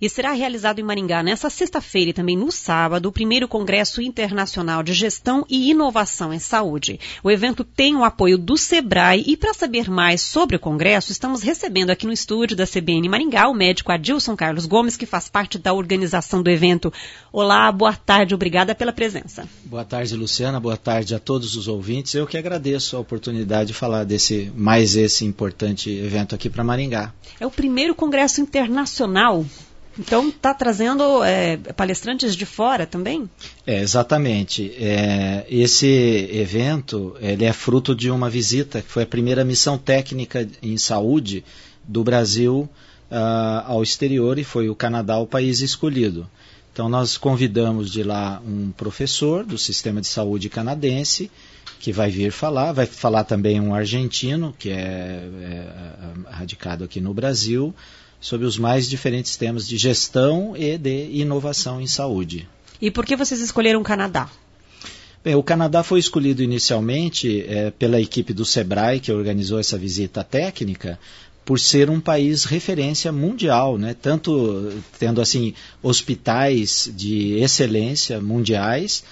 E será realizado em Maringá nesta sexta-feira e também no sábado o primeiro Congresso Internacional de Gestão e Inovação em Saúde. O evento tem o apoio do SEBRAE e para saber mais sobre o Congresso, estamos recebendo aqui no estúdio da CBN Maringá o médico Adilson Carlos Gomes, que faz parte da organização do evento. Olá, boa tarde, obrigada pela presença. Boa tarde, Luciana, boa tarde a todos os ouvintes. Eu que agradeço a oportunidade de falar desse importante evento aqui para Maringá. É o primeiro Congresso Internacional. Então, está trazendo palestrantes de fora também? Exatamente. Esse evento ele é fruto de uma visita, que foi a primeira missão técnica em saúde do Brasil ao exterior, e foi o Canadá o país escolhido. Então, nós convidamos de lá um professor do sistema de saúde canadense, que vai falar também um argentino, que é radicado aqui no Brasil, sobre os mais diferentes temas de gestão e de inovação em saúde. E por que vocês escolheram o Canadá? Bem, o Canadá foi escolhido inicialmente pela equipe do SEBRAE, que organizou essa visita técnica, por ser um país referência mundial, né? Tanto tendo assim hospitais de excelência mundiais,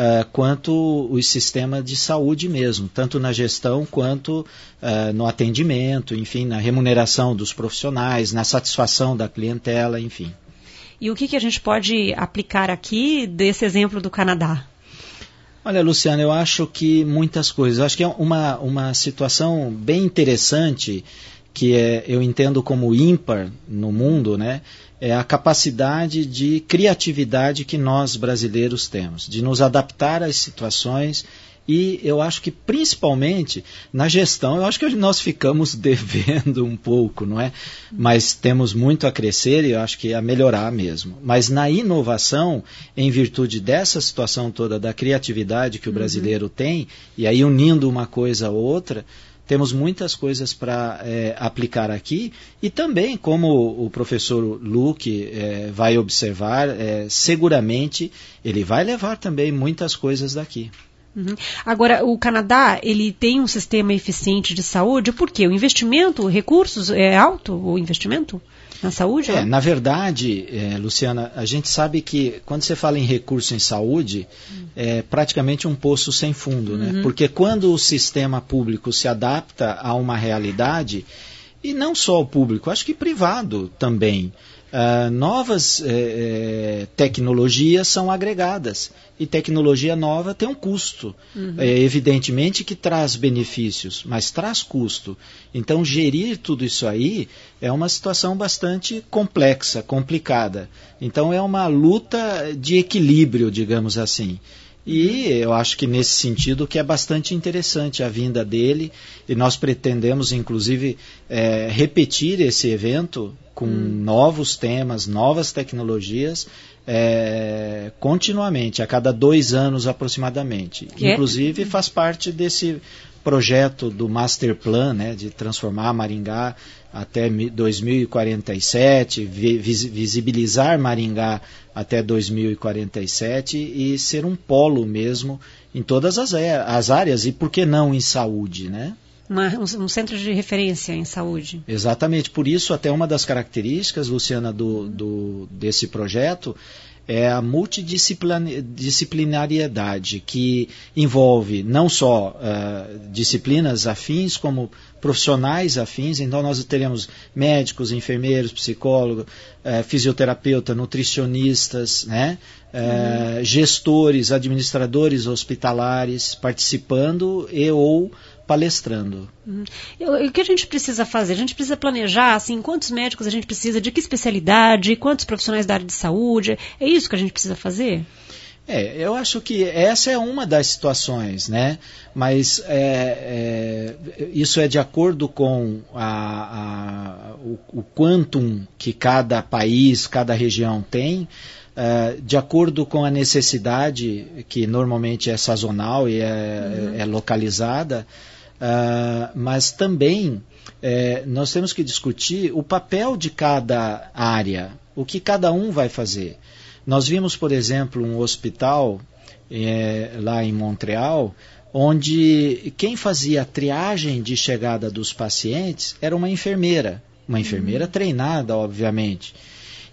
quanto o sistema de saúde mesmo, tanto na gestão quanto no atendimento, enfim, na remuneração dos profissionais, na satisfação da clientela, enfim. E o que a gente pode aplicar aqui desse exemplo do Canadá? Olha, Luciana, eu acho que muitas coisas. Eu acho que é uma situação bem interessante, que eu entendo como ímpar no mundo, né? É a capacidade de criatividade que nós brasileiros temos, de nos adaptar às situações, e eu acho que principalmente na gestão, eu acho que nós ficamos devendo um pouco, não é? Mas temos muito a crescer e eu acho que a melhorar mesmo. Mas na inovação, em virtude dessa situação toda da criatividade que o brasileiro tem, e aí unindo uma coisa a outra, temos muitas coisas para aplicar aqui, e também, como o professor Luque vai observar, seguramente ele vai levar também muitas coisas daqui. Uhum. Agora, o Canadá, ele tem um sistema eficiente de saúde, por quê? O investimento, recursos, é alto o investimento na saúde? Na verdade, Luciana, a gente sabe que quando você fala em recurso em saúde, é praticamente um poço sem fundo, né? Porque quando o sistema público se adapta a uma realidade, e não só o público, acho que privado também, novas tecnologias são agregadas, e tecnologia nova tem um custo, evidentemente que traz benefícios, mas traz custo. Então gerir tudo isso aí é uma situação bastante complexa, complicada. Então é uma luta de equilíbrio, digamos assim. E eu acho que nesse sentido que é bastante interessante a vinda dele, e nós pretendemos inclusive repetir esse evento com novos temas, novas tecnologias, continuamente, a cada 2 anos aproximadamente. Inclusive faz parte desse projeto do Master Plan, né, de transformar Maringá até 2047, visibilizar Maringá até 2047 e ser um polo mesmo em todas as áreas, e por que não em saúde, né? Um centro de referência em saúde. Exatamente, por isso até uma das características, Luciana, desse projeto é a multidisciplinariedade, que envolve não só disciplinas afins, como profissionais afins. Então nós teremos médicos, enfermeiros, psicólogos, fisioterapeuta, nutricionistas, né? Gestores, administradores hospitalares participando ou palestrando. O que a gente precisa fazer? A gente precisa planejar, assim, quantos médicos a gente precisa, de que especialidade, quantos profissionais da área de saúde, é isso que a gente precisa fazer? Eu acho que essa é uma das situações, né? Mas isso é de acordo com o quantum que cada país, cada região tem, de acordo com a necessidade, que normalmente é sazonal e é localizada, mas também nós temos que discutir o papel de cada área, o que cada um vai fazer. Nós vimos, por exemplo, um hospital lá em Montreal, onde quem fazia a triagem de chegada dos pacientes era uma enfermeira treinada, obviamente.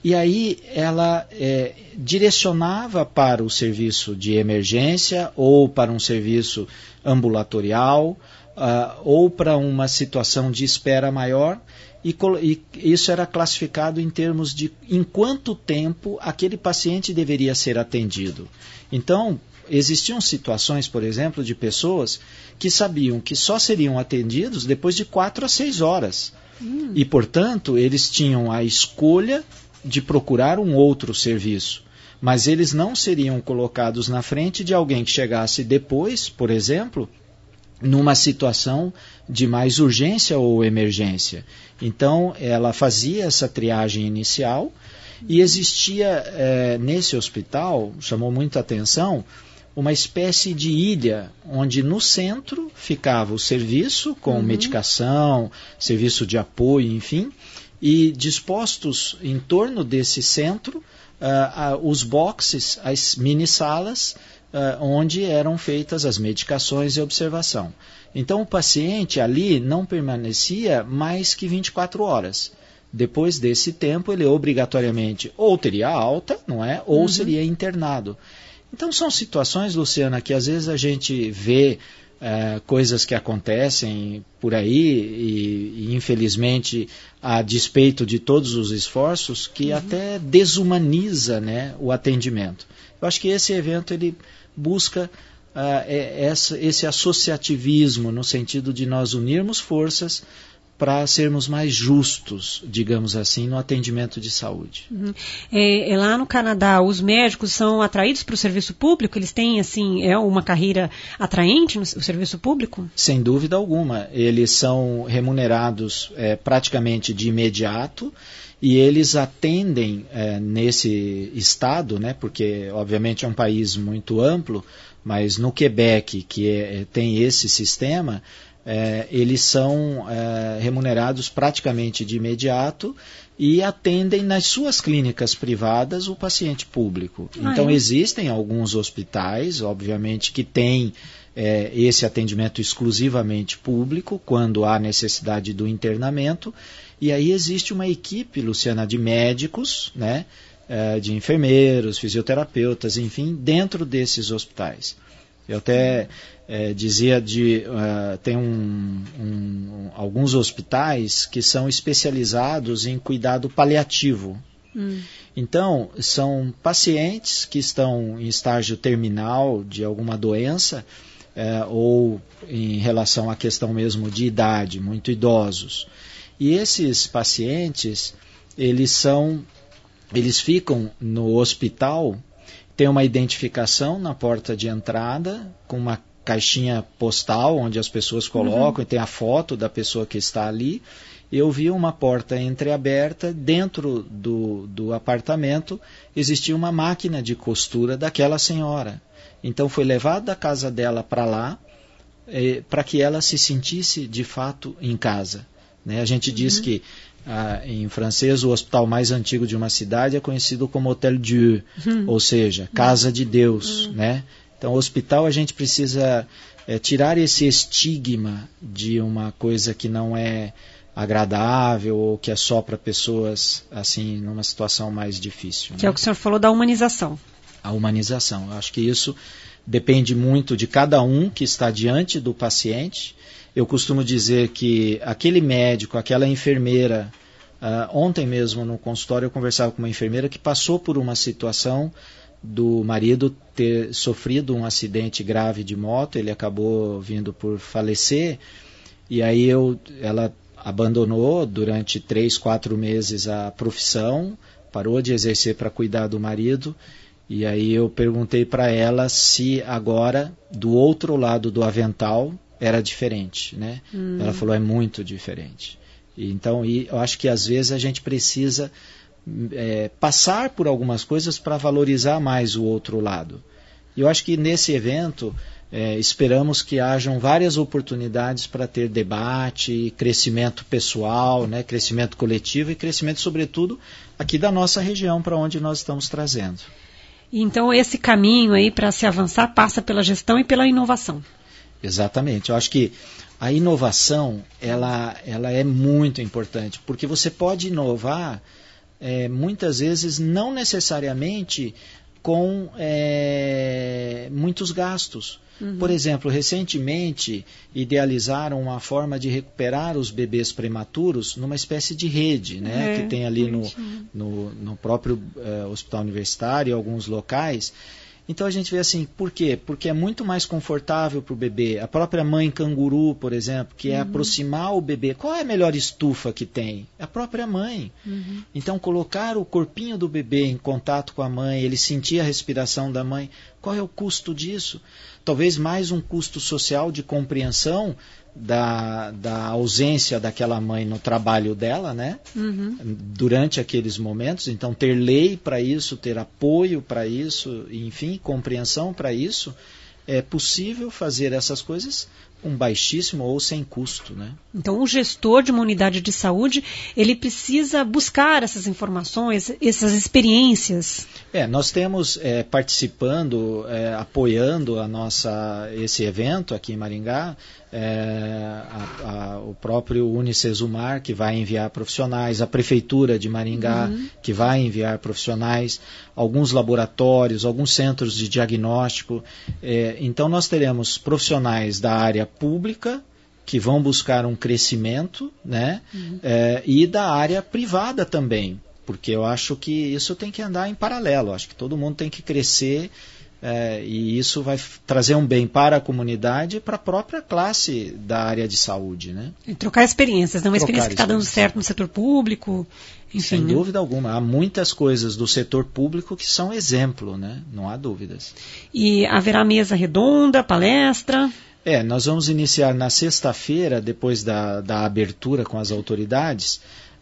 e aí ela direcionava para o serviço de emergência ou para um serviço ambulatorial ou para uma situação de espera maior, e isso era classificado em termos de em quanto tempo aquele paciente deveria ser atendido. Então, existiam situações, por exemplo, de pessoas que sabiam que só seriam atendidos depois de 4 a 6 horas. E, portanto, eles tinham a escolha de procurar um outro serviço. Mas eles não seriam colocados na frente de alguém que chegasse depois, por exemplo, numa situação de mais urgência ou emergência. Então, ela fazia essa triagem inicial e existia nesse hospital, chamou muita atenção, uma espécie de ilha, onde no centro ficava o serviço com medicação, serviço de apoio, enfim, e dispostos em torno desse centro os boxes, as mini-salas, onde eram feitas as medicações e observação. Então o paciente ali não permanecia mais que 24 horas. Depois desse tempo ele obrigatoriamente ou teria alta, não é? Ou seria internado. Então são situações, Luciana, que às vezes a gente vê coisas que acontecem por aí e infelizmente a despeito de todos os esforços que até desumaniza, né, o atendimento. Eu acho que esse evento ele busca esse associativismo no sentido de nós unirmos forças para sermos mais justos, digamos assim, no atendimento de saúde. Lá no Canadá, os médicos são atraídos para o serviço público? Eles têm, assim, uma carreira atraente no serviço público? Sem dúvida alguma. Eles são remunerados praticamente de imediato e eles atendem nesse estado, né, porque obviamente é um país muito amplo, mas no Quebec, que tem esse sistema, eles são remunerados praticamente de imediato e atendem nas suas clínicas privadas o paciente público. Então existem alguns hospitais, obviamente, que têm esse atendimento exclusivamente público, quando há necessidade do internamento, e aí existe uma equipe, Luciana, de médicos, né, de enfermeiros, fisioterapeutas, enfim, dentro desses hospitais. Eu até dizia tem alguns hospitais que são especializados em cuidado paliativo. Então, são pacientes que estão em estágio terminal de alguma doença ou em relação à questão mesmo de idade, muito idosos. E esses pacientes, eles ficam no hospital, tem uma identificação na porta de entrada, com uma caixinha postal onde as pessoas colocam e tem a foto da pessoa que está ali. Eu vi uma porta entreaberta, dentro do apartamento existia uma máquina de costura daquela senhora. Então foi levado da casa dela para lá, para que ela se sentisse de fato em casa. Né? A gente diz que em francês, o hospital mais antigo de uma cidade é conhecido como Hôtel Dieu, ou seja, Casa de Deus. Né? Então, o hospital a gente precisa tirar esse estigma de uma coisa que não é agradável ou que é só para pessoas assim numa situação mais difícil. Que é o que o senhor falou da humanização. A humanização. Eu acho que isso depende muito de cada um que está diante do paciente. Eu costumo dizer que aquele médico, aquela enfermeira, ontem mesmo no consultório eu conversava com uma enfermeira que passou por uma situação do marido ter sofrido um acidente grave de moto, ele acabou vindo por falecer, e aí ela abandonou durante 3, 4 meses a profissão, parou de exercer para cuidar do marido, e aí eu perguntei para ela se agora, do outro lado do avental, era diferente, né? Ela falou, é muito diferente. Então, eu acho que às vezes a gente precisa passar por algumas coisas para valorizar mais o outro lado. E eu acho que nesse evento esperamos que hajam várias oportunidades para ter debate, crescimento pessoal, né? Crescimento coletivo e crescimento, sobretudo, aqui da nossa região para onde nós estamos trazendo. Então, esse caminho aí para se avançar passa pela gestão e pela inovação. Exatamente. Eu acho que a inovação ela é muito importante, porque você pode inovar muitas vezes não necessariamente com muitos gastos. Por exemplo, recentemente idealizaram uma forma de recuperar os bebês prematuros numa espécie de rede, né, que tem ali no próprio hospital universitário e alguns locais. Então a gente vê assim, por quê? Porque é muito mais confortável para o bebê. A própria mãe canguru, por exemplo, que é aproximar o bebê. Qual é a melhor estufa que tem? A própria mãe. Então colocar o corpinho do bebê em contato com a mãe, ele sentir a respiração da mãe, qual é o custo disso? Talvez mais um custo social de compreensão da ausência daquela mãe no trabalho dela, né? Durante aqueles momentos. Então ter lei para isso, ter apoio para isso, enfim, compreensão para isso, é possível fazer essas coisas com baixíssimo ou sem custo, né? Então o gestor de uma unidade de saúde, ele precisa buscar essas informações, essas experiências. Nós temos participando, apoiando esse evento aqui em Maringá, o próprio Unicesumar, que vai enviar profissionais, a Prefeitura de Maringá, que vai enviar profissionais, alguns laboratórios, alguns centros de diagnóstico. Então nós teremos profissionais da área pública, que vão buscar um crescimento, né? E da área privada também, porque eu acho que isso tem que andar em paralelo. Acho que todo mundo tem que crescer, e isso vai trazer um bem para a comunidade e para a própria classe da área de saúde, né? E trocar experiências, né? Uma experiência que está dando certo no setor público, enfim. Sem dúvida alguma. Há muitas coisas do setor público que são exemplo, né? Não há dúvidas. E haverá mesa redonda, palestra? Nós vamos iniciar na sexta-feira, depois da abertura com as autoridades.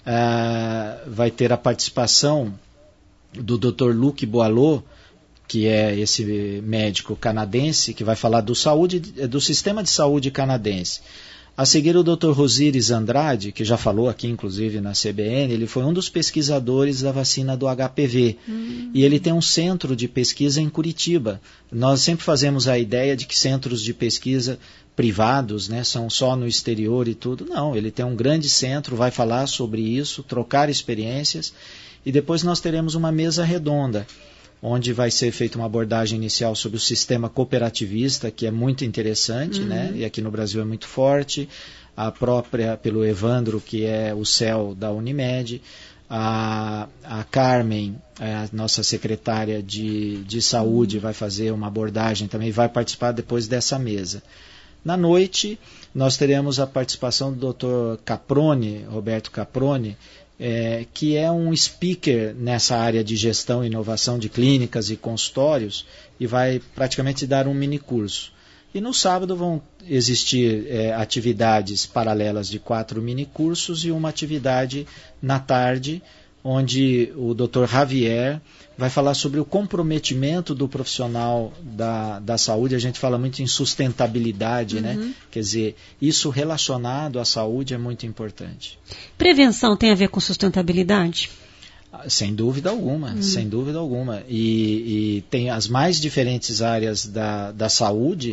Vai ter a participação do Dr. Luc Boileau, que é esse médico canadense, que vai falar do sistema de saúde canadense. A seguir, o Dr. Rosíris Andrade, que já falou aqui, inclusive, na CBN, ele foi um dos pesquisadores da vacina do HPV. E ele tem um centro de pesquisa em Curitiba. Nós sempre fazemos a ideia de que centros de pesquisa privados, né, são só no exterior e tudo. Não, ele tem um grande centro, vai falar sobre isso, trocar experiências. E depois nós teremos uma mesa redonda, onde vai ser feita uma abordagem inicial sobre o sistema cooperativista, que é muito interessante, né? E aqui no Brasil é muito forte, a própria, pelo Evandro, que é o CEL da Unimed, a Carmen, a nossa secretária de saúde, vai fazer uma abordagem também, vai participar depois dessa mesa. Na noite, nós teremos a participação do Dr. Caproni, Roberto Caproni, que é um speaker nessa área de gestão e inovação de clínicas e consultórios, e vai praticamente dar um mini curso. E no sábado vão existir atividades paralelas de 4 mini cursos e uma atividade na tarde, onde o Dr. Javier vai falar sobre o comprometimento do profissional da saúde. A gente fala muito em sustentabilidade, né? Quer dizer, isso relacionado à saúde é muito importante. Prevenção tem a ver com sustentabilidade? Sem dúvida alguma, sem dúvida alguma. E tem as mais diferentes áreas da saúde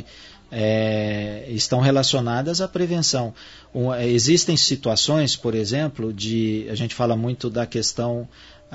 estão relacionadas à prevenção. Existem situações, por exemplo, a gente fala muito da questão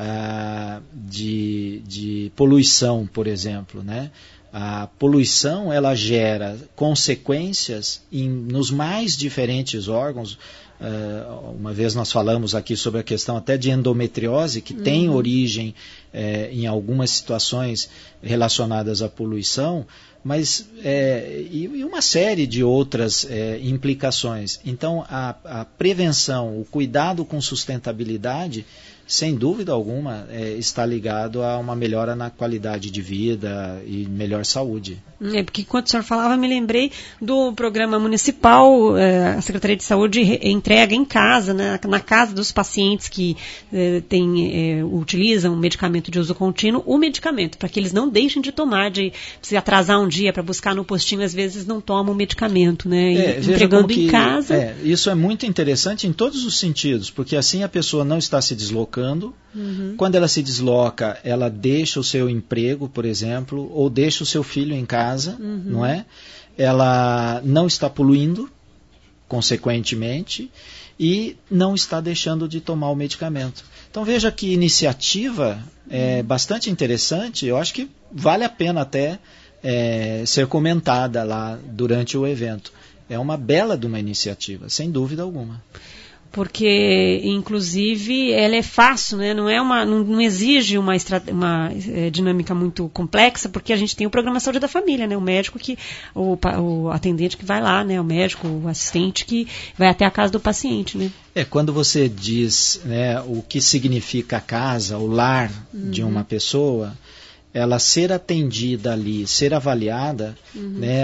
de poluição, por exemplo, né? A poluição, ela gera consequências nos mais diferentes órgãos. Uma vez nós falamos aqui sobre a questão até de endometriose, que tem origem em algumas situações relacionadas à poluição, mas e uma série de outras implicações. Então, a prevenção, o cuidado com sustentabilidade, sem dúvida alguma, está ligado a uma melhora na qualidade de vida e melhor saúde. Porque enquanto o senhor falava, me lembrei do programa municipal, a Secretaria de Saúde entrega em casa, né, na casa dos pacientes que utilizam medicamento de uso contínuo, o medicamento, para que eles não deixem de tomar, se atrasar um dia para buscar no postinho, às vezes não tomam o medicamento, né, entregando em casa. Isso é muito interessante em todos os sentidos, porque assim a pessoa não está se deslocando. Quando ela se desloca, ela deixa o seu emprego, por exemplo, ou deixa o seu filho em casa, não é? Ela não está poluindo consequentemente, e não está deixando de tomar o medicamento. Então veja que iniciativa é bastante interessante, eu acho que vale a pena até ser comentada lá durante o evento. É uma bela de uma iniciativa, sem dúvida alguma. Porque, inclusive, ela é fácil, né? Não exige uma dinâmica muito complexa, porque a gente tem o programa de saúde da família, né? O médico o atendente que vai lá, né? O médico, o assistente que vai até a casa do paciente, né? Quando você diz, né, o que significa a casa, o lar de uma pessoa, ela ser atendida ali, ser avaliada, né?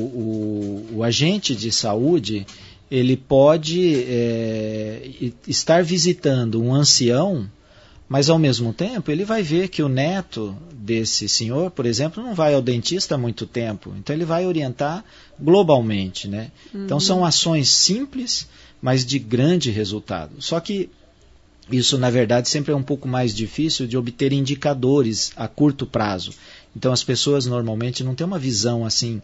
O agente de saúde, ele pode estar visitando um ancião, mas ao mesmo tempo ele vai ver que o neto desse senhor, por exemplo, não vai ao dentista há muito tempo, então ele vai orientar globalmente, né? Então são ações simples, mas de grande resultado. Só que isso, na verdade, sempre é um pouco mais difícil de obter indicadores a curto prazo. Então as pessoas normalmente não têm uma visão assim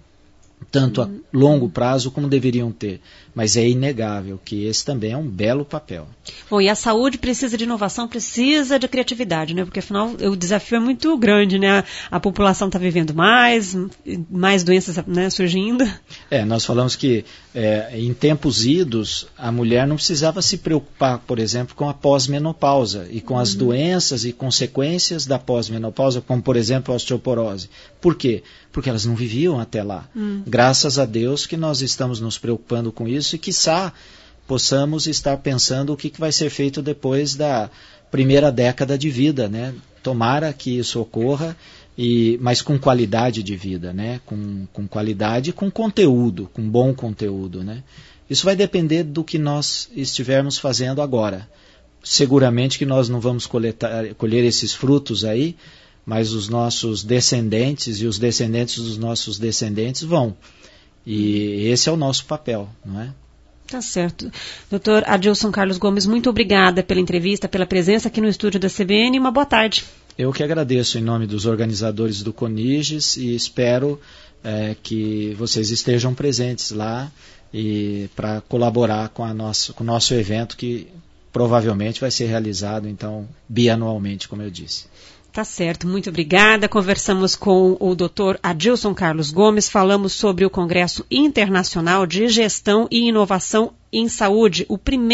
tanto a longo prazo como deveriam ter. Mas é inegável que esse também é um belo papel. Bom, e a saúde precisa de inovação, precisa de criatividade, né? Porque afinal o desafio é muito grande, né? A população está vivendo mais doenças, né, surgindo. Nós falamos que em tempos idos a mulher não precisava se preocupar, por exemplo, com a pós-menopausa e com as doenças e consequências da pós-menopausa, como por exemplo a osteoporose. Por quê? Porque elas não viviam até lá. Graças a Deus que nós estamos nos preocupando com isso e, quiçá, possamos estar pensando o que vai ser feito depois da primeira década de vida, né? Tomara que isso ocorra, mas com qualidade de vida, né? Com qualidade e com conteúdo, com bom conteúdo, né? Isso vai depender do que nós estivermos fazendo agora. Seguramente que nós não vamos colher esses frutos aí, mas os nossos descendentes e os descendentes dos nossos descendentes vão. E esse é o nosso papel, não é? Tá certo. Dr. Adilson Carlos Gomes, muito obrigada pela entrevista, pela presença aqui no estúdio da CBN. Uma boa tarde. Eu que agradeço em nome dos organizadores do CONIGES e espero que vocês estejam presentes lá e para colaborar com o nosso evento, que provavelmente vai ser realizado então bianualmente, como eu disse. Tá certo, muito obrigada. Conversamos com o Dr. Adilson Carlos Gomes, falamos sobre o Congresso Internacional de Gestão e Inovação em Saúde,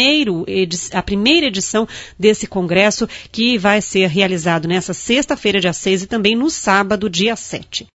a primeira edição desse congresso, que vai ser realizado nessa sexta-feira, dia 6, e também no sábado, dia 7.